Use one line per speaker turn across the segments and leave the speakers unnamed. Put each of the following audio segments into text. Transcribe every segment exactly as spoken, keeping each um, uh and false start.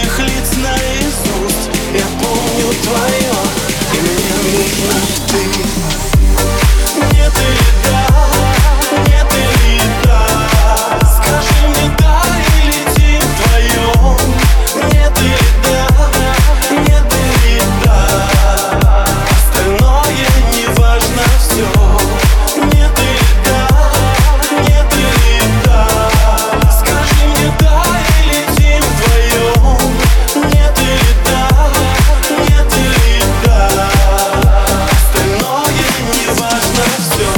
этих лиц наизусть. Я помню твое, и мне нужна ты. Нет или да, нет или да. Скажи мне да и летим вдвоем. Нет или да, нет или да. Остальное не важно все. Нет или да, нет или да. Скажи мне да и летим вдвоем. Нет или да, нет или да. Остальное не важно все.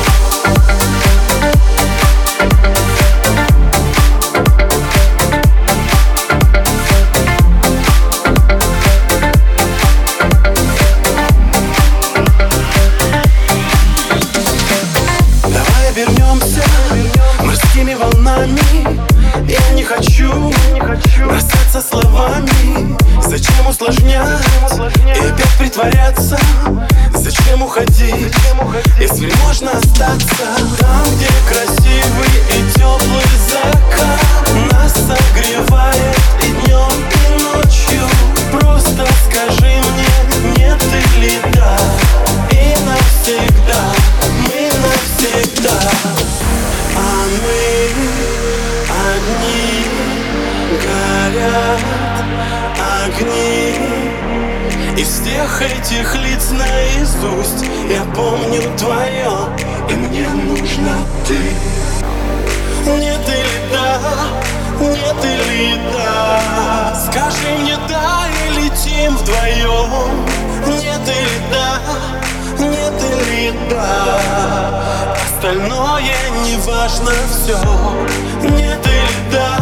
Давай вернемся морскими волнами. Я не хочу бросаться словами. Зачем усложнять и опять притворяться? Зачем уходить, если можно остаться там, где красивый и теплый закат нас согревает и днем, и ночью? Просто скажи мне нет или да, и навсегда, мы навсегда. А мы одни, горят огни. Из всех этих лиц наизусть я помню твое, и мне нужна ты. Нет или да, нет или да. Скажи мне да и летим вдвоем. Нет или да, нет или да. Остальное не важно все. Нет или да,